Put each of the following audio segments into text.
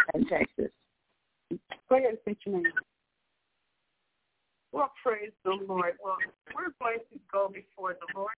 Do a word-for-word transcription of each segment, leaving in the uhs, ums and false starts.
in Texas. Go ahead and say your name. Well, praise the Lord. Well, we're going to go before the Lord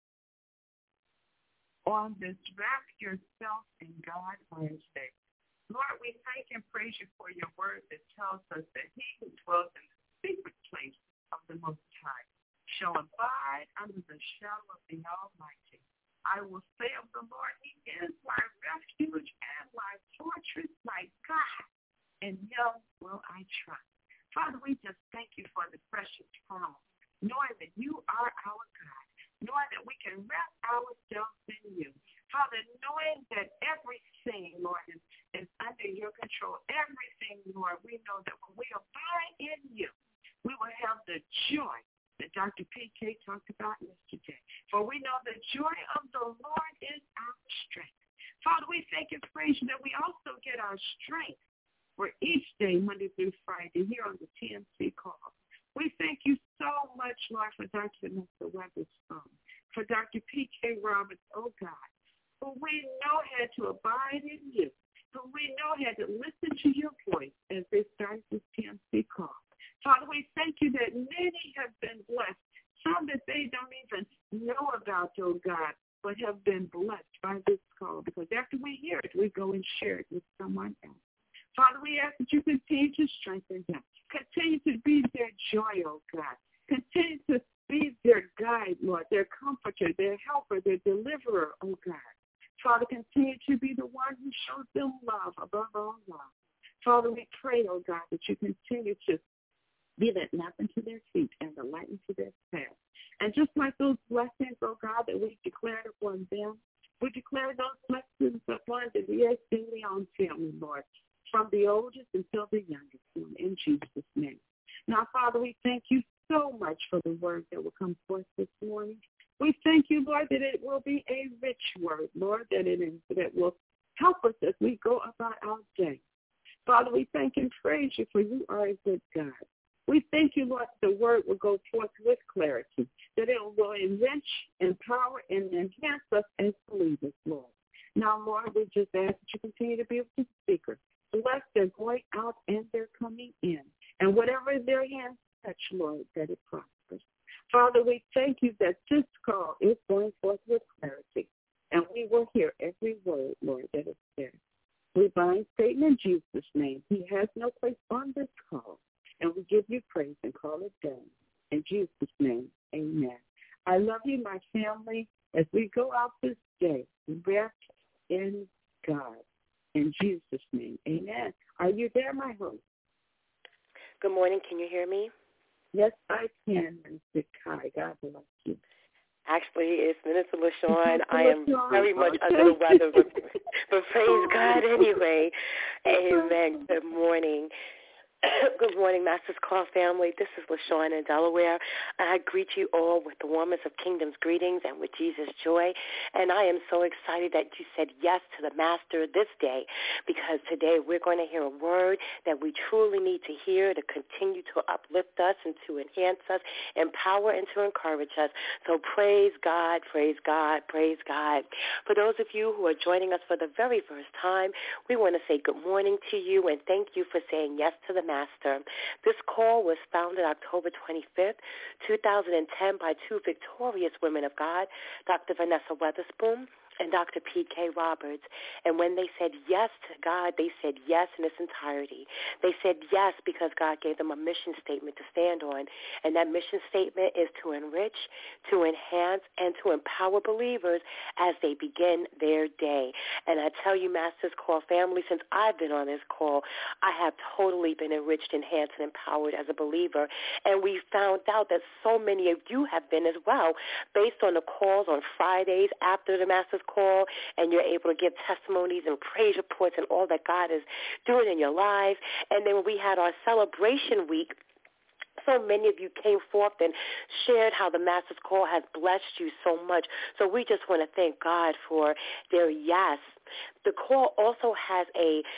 on this Wrap Yourself in God Wednesday. Lord, we thank and praise you for your word that tells us that he who dwells in the secret place of the Most High shall abide under the shadow of the Almighty. I will say of the Lord, he is my refuge and my fortress, my God, and him will I trust. Father, we just thank you for the precious promise, knowing that you are our God, knowing that we can wrap ourselves in you. Father, knowing that everything, Lord, is, is under your control. Everything, Lord, we know that when we abide in you, we will have the joy that Doctor P K talked about yesterday. For we know the joy of the Lord is our strength. Father, we thank and praise you that we also get our strength for each day, Monday through Friday, here on the T M C call. We thank you so much, Lord, for Doctor Vanessa Weatherspoon, for Doctor P K Roberts, oh God, who we know had to abide in you, who we know had to listen to your voice as they started this T M C call. Father, we thank you that many have been blessed, some that they don't even know about, oh God, but have been blessed by this call, because after we hear it, we go and share it with someone else. Father, we ask that you continue to strengthen them. Continue to be their joy, oh God. Continue to be their guide, Lord, their comforter, their helper, their deliverer, oh God. Father, continue to be the one who shows them love above all love. Father, we pray, oh God, that you continue to be that lamp unto their feet and the light unto their path. And just like those blessings, oh God, that we declared upon them, we declare those blessings upon the Diaz de Leon family, Lord, from the oldest until the youngest one, in Jesus' name. Now, Father, we thank you so much for the word that will come forth this morning. We thank you, Lord, that it will be a rich word, Lord, that it is, that will help us as we go about our day. Father, we thank and praise you, for you are a good God. We thank you, Lord, that the word will go forth with clarity, that it will enrich, empower, and enhance us as believers, Lord. Now, Lord, we just ask that you continue to be with the speaker. Bless their going out and their coming in. And whatever their hands touch, Lord, that it prospers. Father, we thank you that this call is going forth with clarity. And we will hear every word, Lord, that is there. We bind Satan in Jesus' name. He has no place on this call. And we give you praise and call it done. In Jesus' name, amen. I love you, my family, as we go out this day, wrapped in God. In Jesus' name, amen. Are you there, my host? Good morning. Can you hear me? Yes, I can, Mister Kai. God bless you. Actually, it's Minister LaShawn. I am very much under the weather, but, but praise God anyway. Amen. Good morning. Good morning, Masters Call family. This is LaShawn in Delaware. I greet you all with the warmest of kingdom's greetings and with Jesus' joy. And I am so excited that you said yes to the Master this day, because today we're going to hear a word that we truly need to hear to continue to uplift us and to enhance us, empower and to encourage us. So praise God, praise God, praise God. For those of you who are joining us for the very first time, we want to say good morning to you and thank you for saying yes to the Master. This call was founded October twenty-fifth, two thousand ten by two victorious women of God, Doctor Vanessa Weatherspoon and Doctor P K Roberts. And when they said yes to God, they said yes in its entirety. They said yes because God gave them a mission statement to stand on. And that mission statement is to enrich, to enhance, and to empower believers as they begin their day. And I tell you, Masters Call family, since I've been on this call, I have totally been enriched, enhanced, and empowered as a believer. And we found out that so many of you have been as well, based on the calls on Fridays after the Masters Call, and you're able to give testimonies and praise reports and all that God is doing in your lives. And then when we had our celebration week, so many of you came forth and shared how the Master's Call has blessed you so much. So we just want to thank God for their yes. The call also has a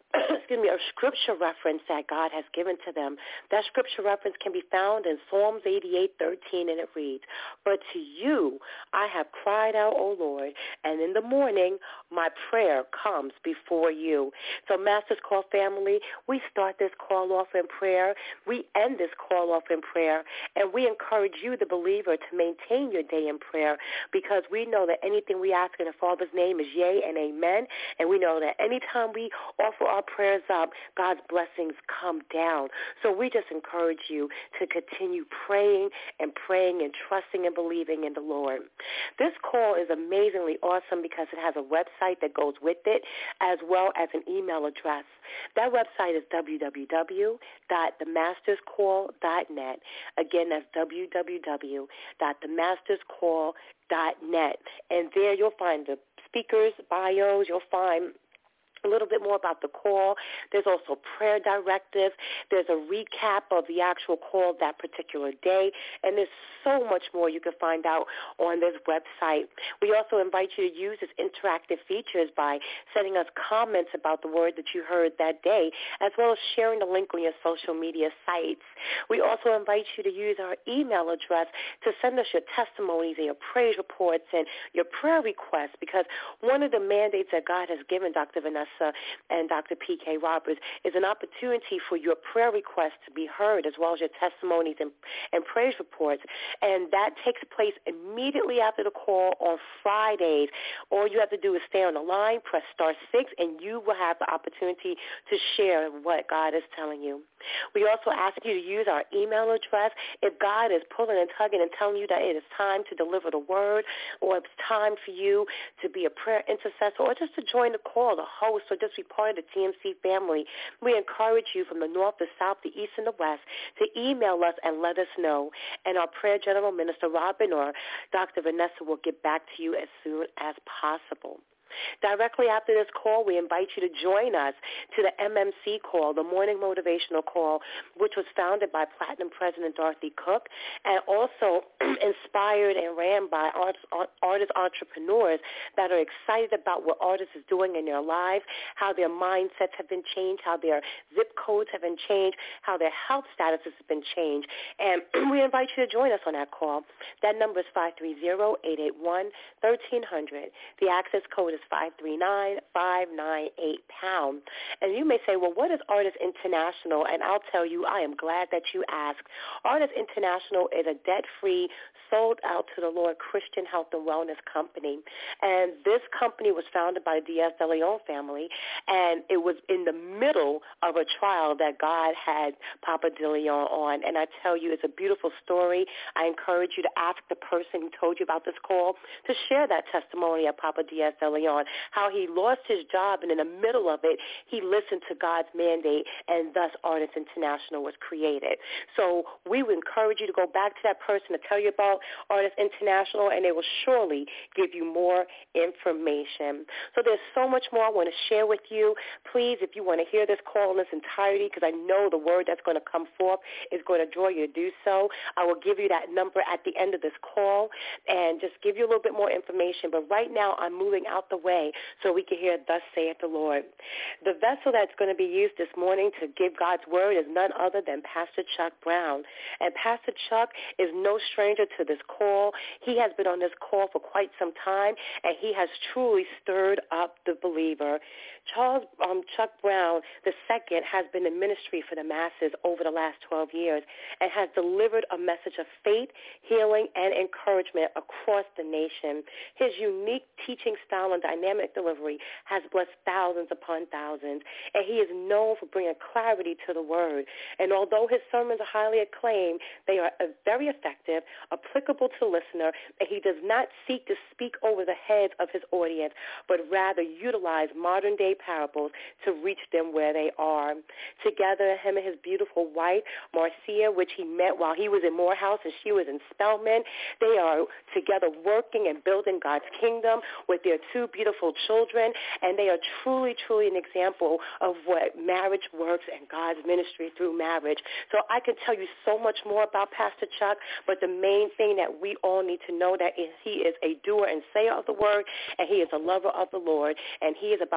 excuse me, a scripture reference that God has given to them. That scripture reference can be found in Psalms eighty-eight thirteen, and it reads, "But to you I have cried out, O Lord, and in the morning my prayer comes before you." So Master's Call family, we start this call off in prayer. We end this call off in prayer, and we encourage you, the believer, to maintain your day in prayer, because we know that anything we ask in the Father's name is yea and amen, and we know that anytime we offer our prayers up, God's blessings come down. So we just encourage you to continue praying and praying and trusting and believing in the Lord. This call is amazingly awesome because it has a website that goes with it, as well as an email address. That website is w w w dot the masters call dot net. Again, that's w w w dot the masters call dot net. And there you'll find the speakers' bios. You'll find a little bit more about the call. There's also prayer directives. There's a recap of the actual call that particular day. And there's so much more you can find out on this website. We also invite you to use its interactive features by sending us comments about the word that you heard that day, as well as sharing the link on your social media sites. We also invite you to use our email address to send us your testimonies and your praise reports and your prayer requests, because one of the mandates that God has given Doctor Vanessa and Doctor P K Roberts is an opportunity for your prayer requests to be heard, as well as your testimonies and, and praise reports. And that takes place immediately after the call on Fridays. All you have to do is stay on the line, press star six, and you will have the opportunity to share what God is telling you. We also ask you to use our email address. If God is pulling and tugging and telling you that it is time to deliver the word, or it's time for you to be a prayer intercessor, or just to join the call, the host, or just be part of the T M C family, we encourage you from the north, the south, the east, and the west to email us and let us know. And our prayer general, Minister Robin or Doctor Vanessa, will get back to you as soon as possible. Directly after this call, we invite you to join us to the M M C call, the Morning Motivational Call, which was founded by Platinum President Dorothy Cook, and also inspired and ran by artists, artist entrepreneurs that are excited about what artists is doing in their lives, how their mindsets have been changed, how their zip codes have been changed, how their health status has been changed. And we invite you to join us on that call. That number is five three zero, eight eight one, one three zero zero. The access code is five three nine, five nine eight pound. And you may say, well, what is Artists International? And I'll tell you, I am glad that you asked. Artists International is a debt-free, sold out to the Lord Christian health and wellness company. And this company was founded by the Diaz de Leon family, and it was in the middle of a trial that God had Papa de Leon on. And I tell you, it's a beautiful story. I encourage you to ask the person who told you about this call to share that testimony of Papa Diaz de Leon, how he lost his job, and in the middle of it, he listened to God's mandate, and thus Artists International was created. So we would encourage you to go back to that person to tell you about Artists International, and they will surely give you more information. So there's so much more I want to share with you. Please, if you want to hear this call in its entirety, because I know the word that's going to come forth is going to draw you to do so, I will give you that number at the end of this call and just give you a little bit more information. But right now, I'm moving out the way so we can hear thus saith the Lord. The vessel that's going to be used this morning to give God's word is none other than Pastor Chuck Brown. And Pastor Chuck is no stranger to this call. He has been on this call for quite some time, and he has truly stirred up the believer. Charles um, Chuck Brown the second has been in ministry for the masses over the last twelve years and has delivered a message of faith, healing, and encouragement across the nation. His unique teaching style and dynamic delivery has blessed thousands upon thousands, and he is known for bringing clarity to the word. And although his sermons are highly acclaimed, they are very effective, applicable to the listener, and he does not seek to speak over the heads of his audience, but rather utilize modern-day parables to reach them where they are. Together, him and his beautiful wife, Marcia, which he met while he was in Morehouse and she was in Spelman, they are together working and building God's kingdom with their two beautiful children, and they are truly, truly an example of what marriage works and God's ministry through marriage. So I can tell you so much more about Pastor Chuck, but the main thing that we all need to know that is he is a doer and sayer of the word, and he is a lover of the Lord, and he is about to come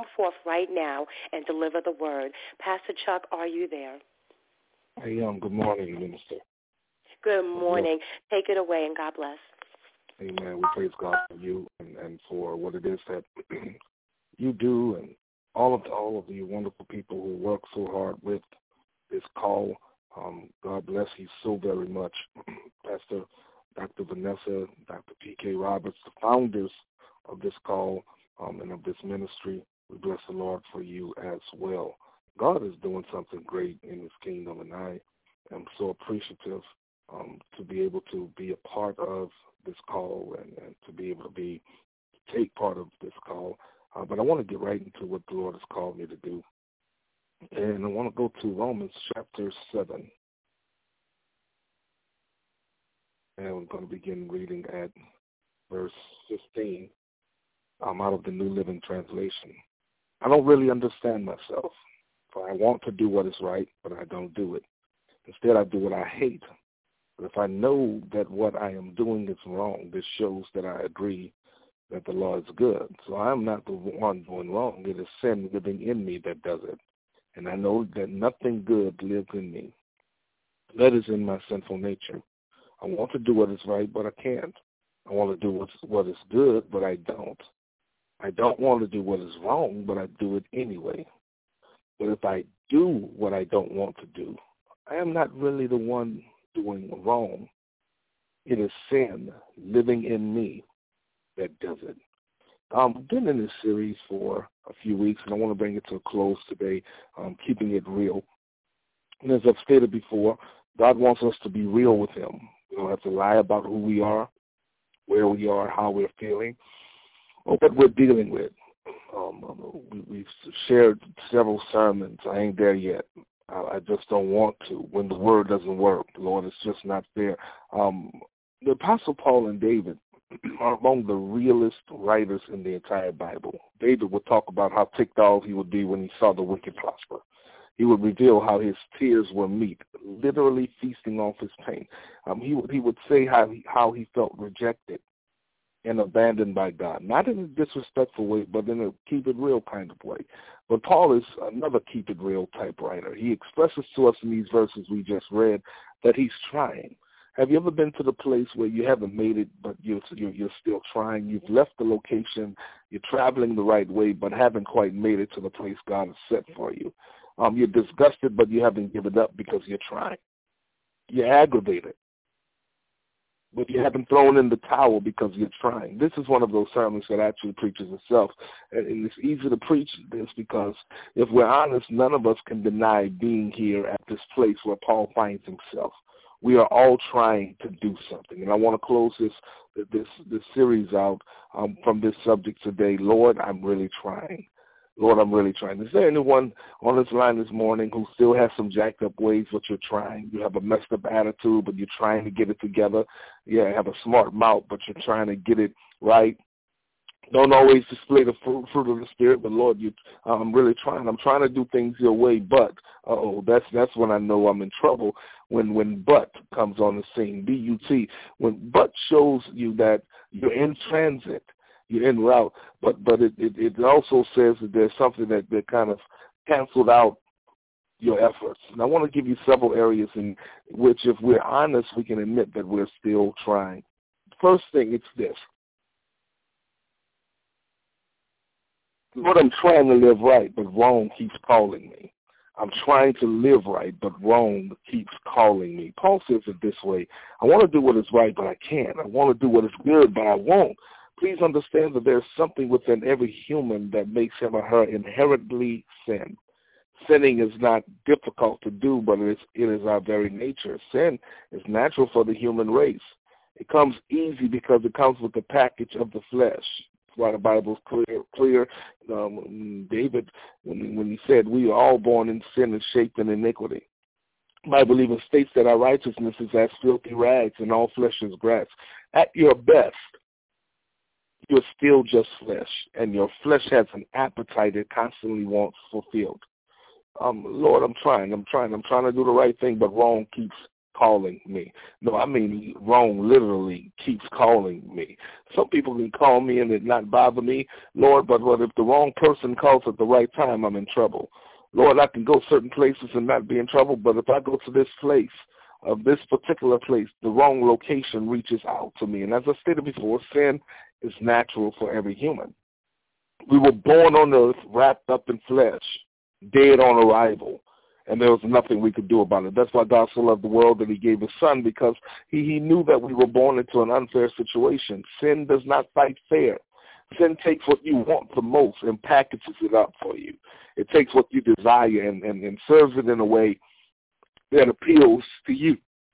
forth right now and deliver the word. Pastor Chuck, are you there? I am. Good morning, Minister. Good morning. Take it away, and God bless. Amen. We praise God for you and, and for what it is that you do, and all of the, all of the wonderful people who work so hard with this call. Um, God bless you so very much, Pastor Doctor Vanessa, Doctor P K Roberts, the founders of this call um, and of this ministry. We bless the Lord for you as well. God is doing something great in His kingdom, and I am so appreciative um, to be able to be a part of this call and, and to be able to be take part of this call. Uh, but I want to get right into what the Lord has called me to do. And I want to go to Romans chapter seven. And I'm going to begin reading at verse fifteen um, out of the New Living Translation. I don't really understand myself, for I want to do what is right, but I don't do it. Instead, I do what I hate. But if I know that what I am doing is wrong, this shows that I agree that the law is good. So I am not the one doing wrong. It is sin living in me that does it. And I know that nothing good lives in me. That is in my sinful nature. I want to do what is right, but I can't. I want to do what's, what is good, but I don't. I don't want to do what is wrong, but I do it anyway. But if I do what I don't want to do, I am not really the one doing wrong. It is sin living in me that does it. Um, I've been in this series for a few weeks, and I want to bring it to a close today, um, keeping it real. And as I've stated before, God wants us to be real with Him. We don't have to lie about who we are, where we are, how we're feeling, or what we're dealing with. Um, we, we've shared several sermons. I ain't there yet. I, I just don't want to. When the word doesn't work, Lord, it's just not there. Um, the Apostle Paul and David are among the realest writers in the entire Bible. David would talk about how ticked off he would be when he saw the wicked prosper. He would reveal how his tears were meat, literally feasting off his pain. Um, he would he would say how he, how he felt rejected and abandoned by God, not in a disrespectful way, but in a keep it real kind of way. But Paul is another keep it real type writer. He expresses to us in these verses we just read that he's trying. Have you ever been to the place where you haven't made it, but you're, you're, you're still trying? You've left the location, you're traveling the right way, but haven't quite made it to the place God has set for you. Um, you're disgusted, but you haven't given up because you're trying. You're aggravated, but you haven't thrown in the towel because you're trying. This is one of those sermons that actually preaches itself. And it's easy to preach this because if we're honest, none of us can deny being here at this place where Paul finds himself. We are all trying to do something. And I want to close this this this series out um, from this subject today. Lord, I'm really trying. Lord, I'm really trying. Is there anyone on this line this morning who still has some jacked up ways, but you're trying? You have a messed up attitude, but you're trying to get it together. Yeah, have a smart mouth, but you're trying to get it right. Don't always display the fruit, fruit of the Spirit, but Lord, you, I'm really trying. I'm trying to do things your way, but, uh-oh, that's that's when I know I'm in trouble, when when but comes on the scene, B U T. When but shows you that you're in transit, you're en route, but but it, it, it also says that there's something that, that kind of canceled out your efforts. And I want to give you several areas in which, if we're honest, we can admit that we're still trying. First thing, it's this. Lord, I'm trying to live right, but wrong keeps calling me. I'm trying to live right, but wrong keeps calling me. Paul says it this way. I want to do what is right, but I can't. I want to do what is good, but I won't. Please understand that there's something within every human that makes him or her inherently sin. Sinning is not difficult to do, but it is, it is our very nature. Sin is natural for the human race. It comes easy because it comes with the package of the flesh. Why the Bible's clear. Clear. Um, David, when, when he said, we are all born in sin and shaped in iniquity. The Bible even states that our righteousness is as filthy rags and all flesh is grass. At your best, you're still just flesh, and your flesh has an appetite it constantly wants fulfilled. Um, Lord, I'm trying, I'm trying, I'm trying to do the right thing, but wrong keeps calling me. No, I mean wrong literally keeps calling me. Some people can call me and it not bother me, Lord, but what if the wrong person calls at the right time, I'm in trouble. Lord, I can go certain places and not be in trouble, but if I go to this place, of this particular place, the wrong location reaches out to me. And as I stated before, sin is natural for every human. We were born on earth wrapped up in flesh, dead on arrival, and there was nothing we could do about it. That's why God so loved the world that he gave his son, because he, he knew that we were born into an unfair situation. Sin does not fight fair. Sin takes what you want the most and packages it up for you. It takes what you desire and, and, and serves it in a way that appeals to you.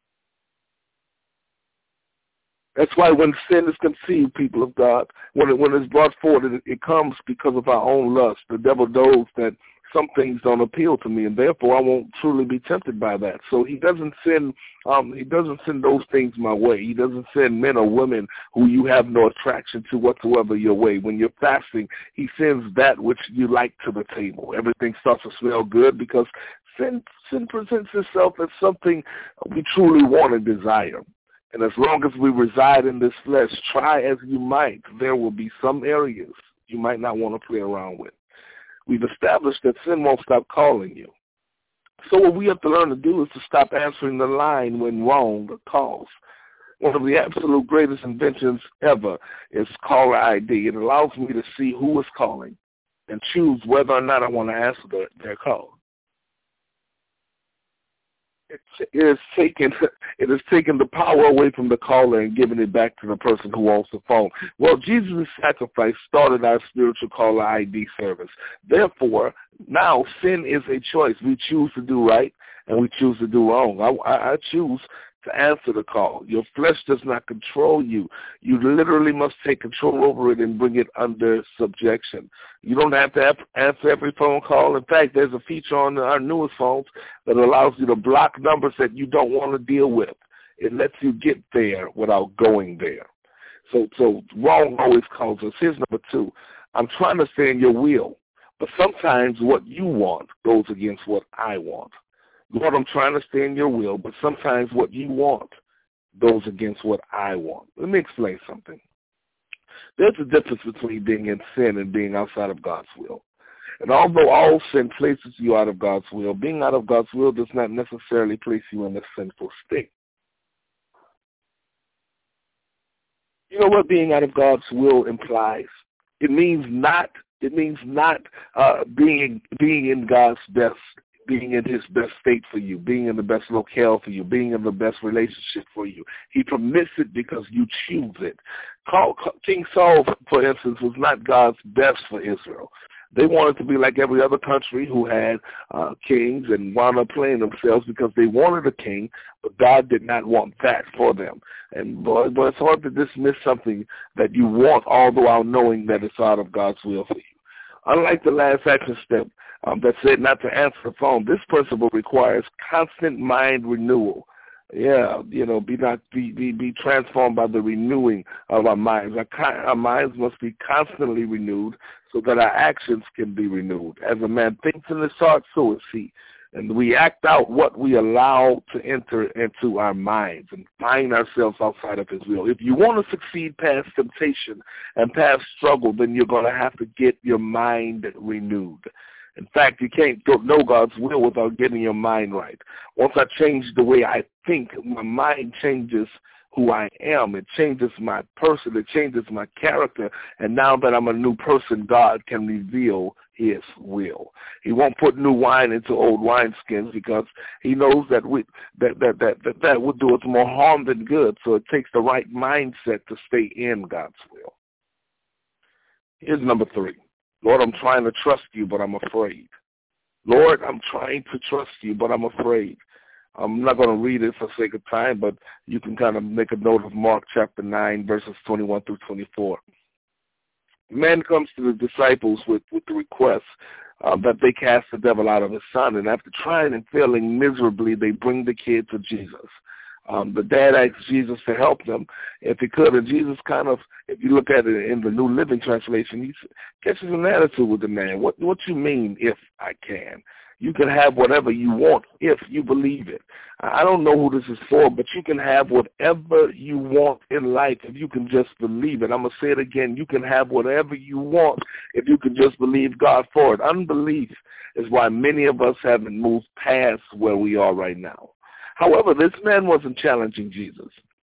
That's why when sin is conceived, people of God, when it, when it's brought forward, it, it comes because of our own lust. The devil knows that some things don't appeal to me, and therefore I won't truly be tempted by that. So he doesn't send um, he doesn't send those things my way. He doesn't send men or women who you have no attraction to whatsoever your way. When you're fasting, he sends that which you like to the table. Everything starts to smell good because sin, sin presents itself as something we truly want and desire. And as long as we reside in this flesh, try as you might, there will be some areas you might not want to play around with. We've established that sin won't stop calling you. So what we have to learn to do is to stop answering the line when wrong calls. One of the absolute greatest inventions ever is caller I D. It allows me to see who is calling and choose whether or not I want to answer their, their call. It has taken it has taken the power away from the caller and given it back to the person who owns the phone. Well, Jesus' sacrifice started our spiritual caller I D service. Therefore, now sin is a choice. We choose to do right and we choose to do wrong. I, I, I choose to answer the call. Your flesh does not control you. You literally must take control over it and bring it under subjection. You don't have to have, answer every phone call. In fact, there's a feature on our newest phones that allows you to block numbers that you don't want to deal with. It lets you get there without going there. So, so wrong always calls us. Here's number two. I'm trying to stay in your will, but sometimes what you want goes against what I want. Lord, I'm trying to stay in your will, but sometimes what you want goes against what I want. Let me explain something. There's a difference between being in sin and being outside of God's will. And although all sin places you out of God's will, being out of God's will does not necessarily place you in a sinful state. You know what being out of God's will implies? It means not. It means not uh, being being in God's best. Being in his best state for you, being in the best locale for you, being in the best relationship for you. He permits it because you choose it. King Saul, for instance, was not God's best for Israel. They wanted to be like every other country who had uh, kings and wound up playing themselves because they wanted a king, but God did not want that for them. And boy, boy, it's hard to dismiss something that you want, all the while knowing that it's out of God's will for you. Unlike the last action step, Um, that said not to answer the phone, this principle requires constant mind renewal. Yeah, you know, be not be, be, be transformed by the renewing of our minds. Our, our minds must be constantly renewed so that our actions can be renewed. As a man thinks in his heart, so is he. And we act out what we allow to enter into our minds and find ourselves outside of his will. If you want to succeed past temptation and past struggle, then you're going to have to get your mind renewed. In fact, you can't know God's will without getting your mind right. Once I change the way I think, my mind changes who I am. It changes my person. It changes my character. And now that I'm a new person, God can reveal his will. He won't put new wine into old wineskins because he knows that we that that, that that that would do us more harm than good. So it takes the right mindset to stay in God's will. Here's number three. Lord, I'm trying to trust you, but I'm afraid. Lord, I'm trying to trust you, but I'm afraid. I'm not going to read it for sake of time, but you can kind of make a note of Mark chapter nine, verses twenty-one through twenty-four. Man comes to the disciples with, with the request uh, that they cast the devil out of his son, and after trying and failing miserably, they bring the kid to Jesus. Um, the dad asked Jesus to help them if he could, and Jesus kind of, if you look at it in the New Living Translation, he catches an attitude with the man. What what you mean, if I can? You you can have whatever you want if you believe it. I don't know who this is for, but you can have whatever you want in life if you can just believe it. I'm going to say it again. You can have whatever you want if you can just believe God for it. Unbelief is why many of us haven't moved past where we are right now. However, this man wasn't challenging Jesus.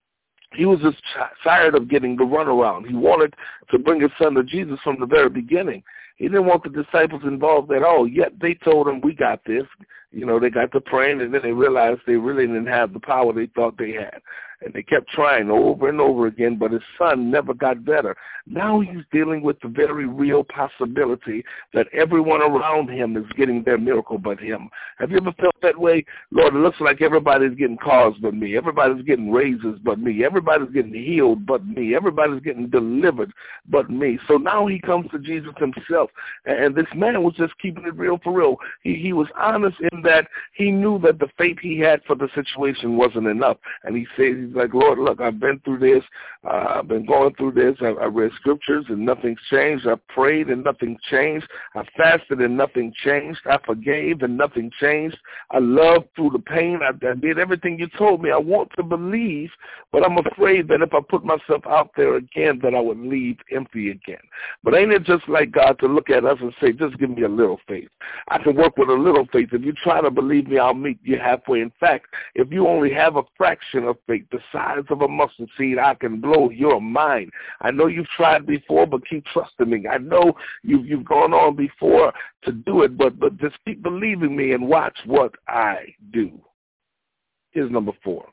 He was just tired of getting the runaround. He wanted to bring his son to Jesus from the very beginning. He didn't want the disciples involved at all, yet they told him, we got this. You know, they got to praying, and then they realized they really didn't have the power they thought they had. And they kept trying over and over again, but his son never got better. Now he's dealing with the very real possibility that everyone around him is getting their miracle but him. Have you ever felt that way? Lord, it looks like everybody's getting cars but me. Everybody's getting raises but me. Everybody's getting healed but me. Everybody's getting delivered but me. So now he comes to Jesus himself, and this man was just keeping it real for real. He, he was honest in that he knew that the faith he had for the situation wasn't enough. And he said, he's like, Lord, look, I've been through this. Uh, I've been going through this. I, I read scriptures and nothing's changed. I prayed and nothing changed. I fasted and nothing changed. I forgave and nothing changed. I loved through the pain. I, I did everything you told me. I want to believe, but I'm afraid that if I put myself out there again, that I would leave empty again. But ain't it just like God to look at us and say, just give me a little faith. I can work with a little faith. If you try to believe me, I'll meet you halfway. In fact, if you only have a fraction of faith, the size of a mustard seed, I can blow your mind. I know you've tried before, but keep trusting me. I know you've, you've gone on before to do it, but, but just keep believing me and watch what I do. Here's number four.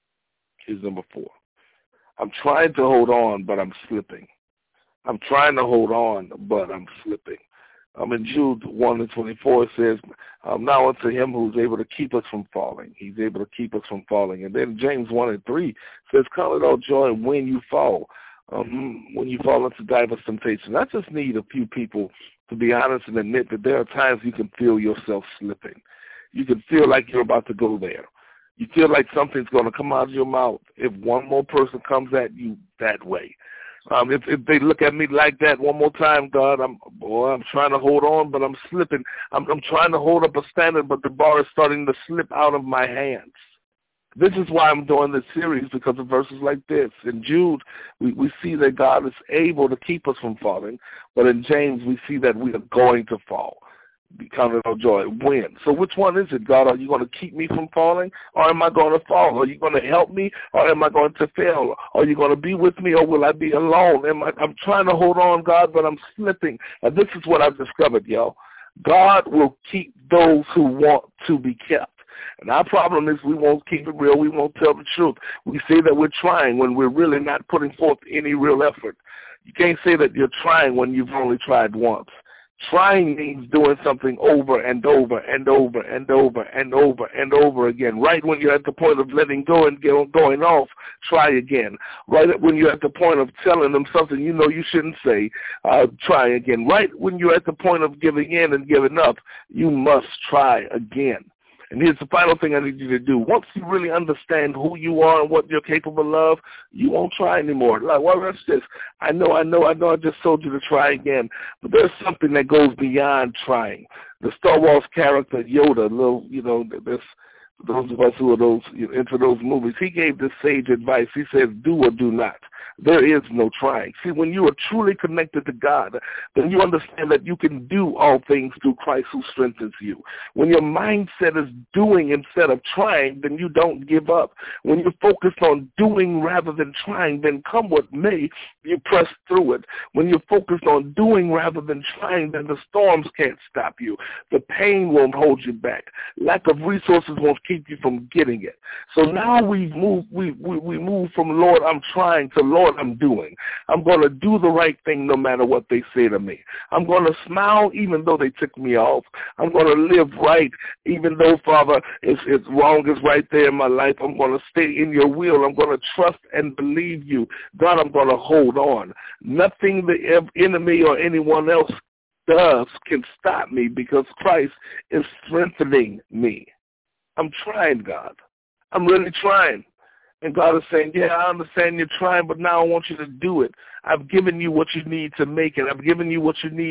Here's number four. I'm trying to hold on, but I'm slipping. I'm trying to hold on, but I'm slipping. Um, in Jude one and twenty-four, it says, um, now unto him who's able to keep us from falling. He's able to keep us from falling. And then James one and three says, count it all joy when you fall, um, when you fall into diverse temptation. I just need a few people to be honest and admit that there are times you can feel yourself slipping. You can feel like you're about to go there. You feel like something's going to come out of your mouth if one more person comes at you that way. Um, if, if they look at me like that one more time, God, I'm boy, I'm trying to hold on, but I'm slipping. I'm, I'm trying to hold up a standard, but the bar is starting to slip out of my hands. This is why I'm doing this series, because of verses like this. In Jude, we, we see that God is able to keep us from falling, but in James, we see that we are going to fall. Be counted on joy. When? So which one is it, God? Are you going to keep me from falling, or am I going to fall? Are you going to help me, or am I going to fail? Are you going to be with me, or will I be alone? Am I, I'm trying to hold on, God, but I'm slipping. And this is what I've discovered, y'all. God will keep those who want to be kept. And our problem is we won't keep it real. We won't tell the truth. We say that we're trying when we're really not putting forth any real effort. You can't say that you're trying when you've only tried once. Trying means doing something over and over and over and over and over and over again. Right when you're at the point of letting go and going off, try again. Right when you're at the point of telling them something you know you shouldn't say, uh, try again. Right when you're at the point of giving in and giving up, you must try again. And here's the final thing I need you to do. Once you really understand who you are and what you're capable of, you won't try anymore. Like, well, that's this. I know, I know, I know I just told you to try again. But there's something that goes beyond trying. The Star Wars character Yoda, little, you know, this, those of us who are those you know, into those movies, he gave this sage advice. He says, do or do not. There is no trying. See, when you are truly connected to God, then you understand that you can do all things through Christ who strengthens you. When your mindset is doing instead of trying, then you don't give up. When you're focused on doing rather than trying, then come what may, you press through it. When you're focused on doing rather than trying, then the storms can't stop you. The pain won't hold you back. Lack of resources won't keep you from getting it. So now we move, we, we, we move from Lord, I'm trying, to Lord, I'm doing. I'm going to do the right thing no matter what they say to me. I'm going to smile even though they tick me off. I'm going to live right even though, Father, it's, it's wrong is right there in my life. I'm going to stay in your will. I'm going to trust and believe you. God, I'm going to hold on. Nothing the enemy or anyone else does can stop me because Christ is strengthening me. I'm trying, God. I'm really trying. And God is saying, yeah, I understand you're trying, but now I want you to do it. I've given you what you need to make it. I've given you what you need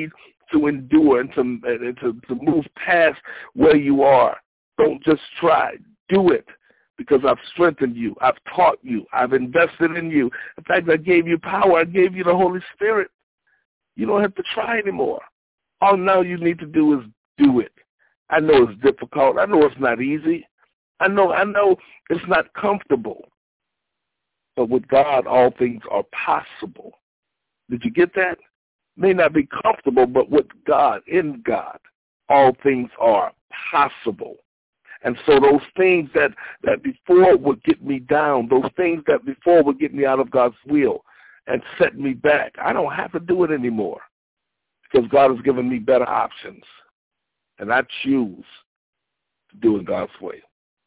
to endure and to, and to, to move past where you are. Don't just try. Do it, because I've strengthened you. I've taught you. I've invested in you. In fact, I gave you power. I gave you the Holy Spirit. You don't have to try anymore. All now you need to do is do it. I know it's difficult. I know it's not easy. I know, I know it's not comfortable. But with God, all things are possible. Did you get that? May not be comfortable, but with God, in God, all things are possible. And so those things that, that before would get me down, those things that before would get me out of God's will and set me back, I don't have to do it anymore, because God has given me better options. And I choose to do it God's way.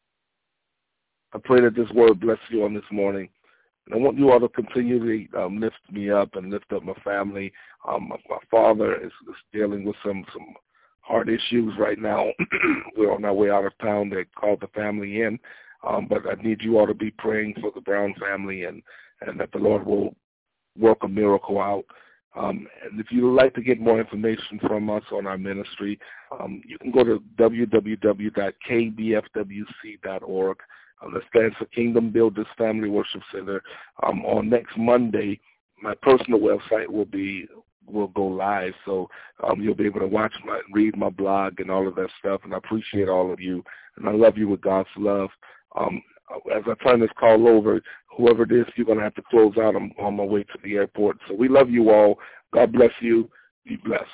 I pray that this word bless you on this morning. And I want you all to continually um, lift me up and lift up my family. Um, my, my father is, is dealing with some, some hard issues right now. We're on our way out of town. They called the family in. Um, but I need you all to be praying for the Brown family, and, and that the Lord will work a miracle out. Um, and if you would like to get more information from us on our ministry, um, you can go to w w w dot k b f w c dot org. Um, that stands for Kingdom Builders Family Worship Center. Um, on next Monday, my personal website will be will go live, so um, you'll be able to watch my, read my blog and all of that stuff. And I appreciate all of you, and I love you with God's love. Um, as I turn this call over, whoever it is, you're going to have to close out. I'm on my way to the airport. So we love you all. God bless you. Be blessed.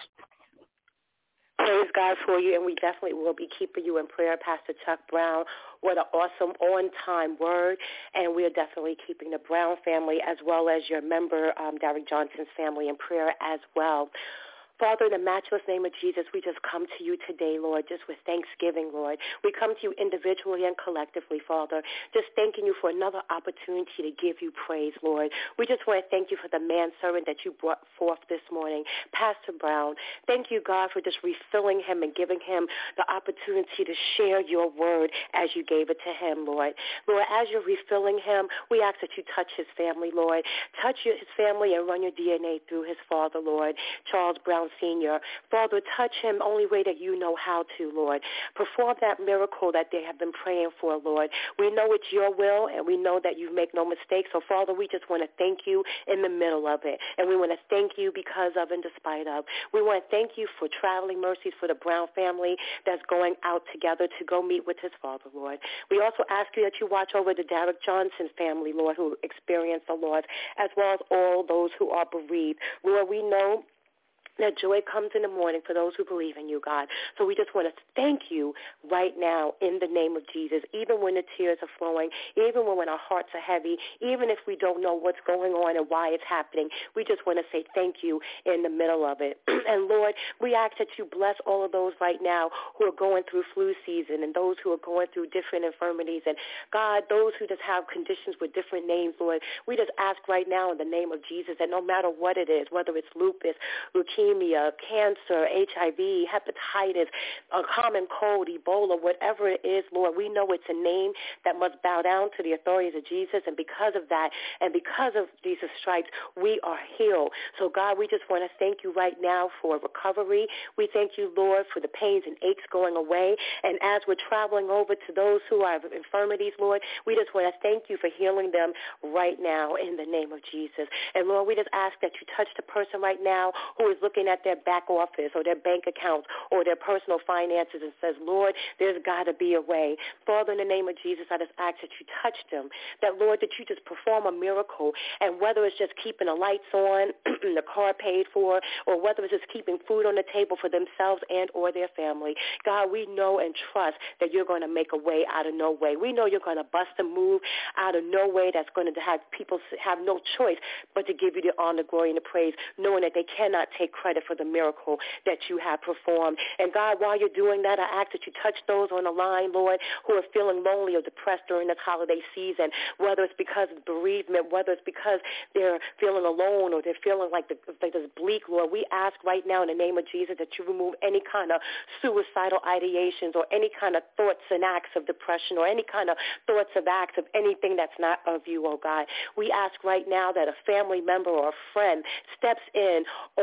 Praise God for you, and we definitely will be keeping you in prayer, Pastor Chuck Brown. What an awesome on-time word, and we are definitely keeping the Brown family as well as your member, um, Derek Johnson's family, in prayer as well. Father, in the matchless name of Jesus, we just come to you today, Lord, just with thanksgiving, Lord. We come to you individually and collectively, Father, just thanking you for another opportunity to give you praise, Lord. We just want to thank you for the manservant that you brought forth this morning, Pastor Brown. Thank you, God, for just refilling him and giving him the opportunity to share your word as you gave it to him, Lord. Lord, as you're refilling him, we ask that you touch his family, Lord. Touch his family and run your D N A through his father, Lord, Charles Brown Senior Father, touch him only way that you know how to, Lord. Perform that miracle that they have been praying for, Lord. We know it's your will, and we know that you make no mistakes. So, Father, we just want to thank you in the middle of it, and we want to thank you because of and despite of. We want to thank you for traveling mercies for the Brown family that's going out together to go meet with his father, Lord. We also ask you that you watch over the Derek Johnson family, Lord, who experienced the loss, as well as all those who are bereaved. Lord, we know that joy comes in the morning for those who believe in you, God. So we just want to thank you right now in the name of Jesus, even when the tears are flowing, even when our hearts are heavy, even if we don't know what's going on and why it's happening. We just want to say thank you in the middle of it. And, Lord, we ask that you bless all of those right now who are going through flu season and those who are going through different infirmities. And, God, those who just have conditions with different names, Lord, we just ask right now in the name of Jesus that no matter what it is, whether it's lupus, leukemia, cancer, H I V, hepatitis, a common cold, Ebola, whatever it is, Lord, we know it's a name that must bow down to the authorities of Jesus, and because of that and because of Jesus' stripes, we are healed. So, God, we just want to thank you right now for recovery. We thank you, Lord, for the pains and aches going away, and as we're traveling over to those who have infirmities, Lord, we just want to thank you for healing them right now in the name of Jesus. And, Lord, we just ask that you touch the person right now who is looking at their back office or their bank accounts or their personal finances and says, Lord, there's got to be a way. Father, in the name of Jesus, I just ask that you touch them, that, Lord, that you just perform a miracle, and whether it's just keeping the lights on, the car paid for, or whether it's just keeping food on the table for themselves and or their family, God, we know and trust that you're going to make a way out of no way. We know you're going to bust a move out of no way that's going to have people have no choice but to give you the honor, glory, and the praise, knowing that they cannot take credit for the miracle that you have performed. And God, while you're doing that, I ask that you touch those on the line, Lord, who are feeling lonely or depressed during this holiday season, whether it's because of bereavement, whether it's because they're feeling alone or they're feeling like, the, like it's bleak, Lord. We ask right now in the name of Jesus that you remove any kind of suicidal ideations or any kind of thoughts and acts of depression or any kind of thoughts of acts of anything that's not of you, oh God. We ask right now that a family member or a friend steps in on behalf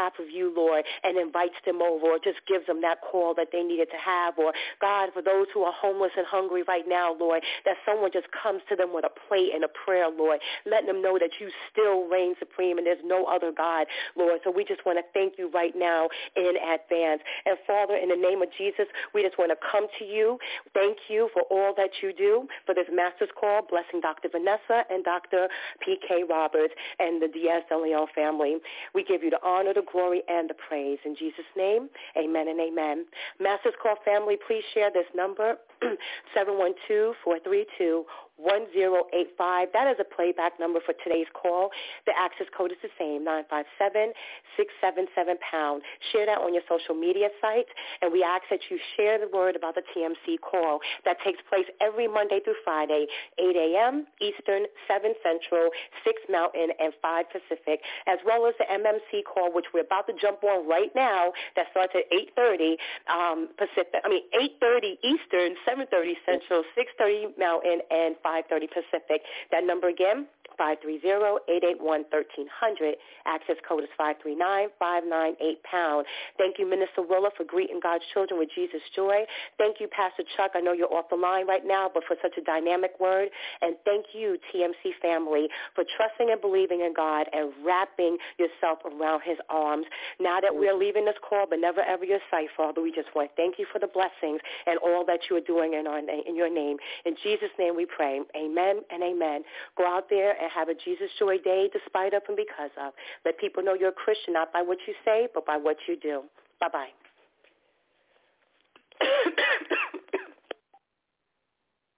behalf of you, Lord, and invites them over or just gives them that call that they needed to have. Or, God, for those who are homeless and hungry right now, Lord, that someone just comes to them with a plate and a prayer, Lord, letting them know that you still reign supreme and there's no other God, Lord. So we just want to thank you right now in advance. And, Father, in the name of Jesus, we just want to come to you. Thank you for all that you do for this master's call, blessing Doctor Vanessa and Doctor P K Roberts and the Diaz de Leon family. We give you the honor, the glory, and the praise. In Jesus' name, amen and amen. Master's Call family, please share this number, seven one two, four three two, one zero eight five. That is a playback number for today's call. The access code is the same, nine five seven, six seven seven, pound. Share that on your social media sites, and we ask that you share the word about the T M C call that takes place every Monday through Friday, eight a.m. Eastern, seven Central, six Mountain, and five Pacific, as well as the M M C call, which we're about to jump on right now, that starts at eight thirty um, Pacific. I mean, eight thirty Eastern, seven thirty Central, six thirty Mountain, and five thirty Pacific. That number again, five three zero, eight eight one, one three zero zero. Access code is five three nine, five nine eight, pound. Thank you, Minister Willa, for greeting God's children with Jesus' joy. Thank you, Pastor Chuck. I know you're off the line right now, but for such a dynamic word. And thank you, T M C family, for trusting and believing in God and wrapping yourself around his arms. Now that we're leaving this call, but never ever your sight, Father, we just want to thank you for the blessings and all that you are doing in, our name, in your name. In Jesus' name we pray. Amen and amen. Go out there and have a Jesus Joy Day despite of and because of. Let people know you're a Christian, not by what you say, but by what you do. Bye-bye.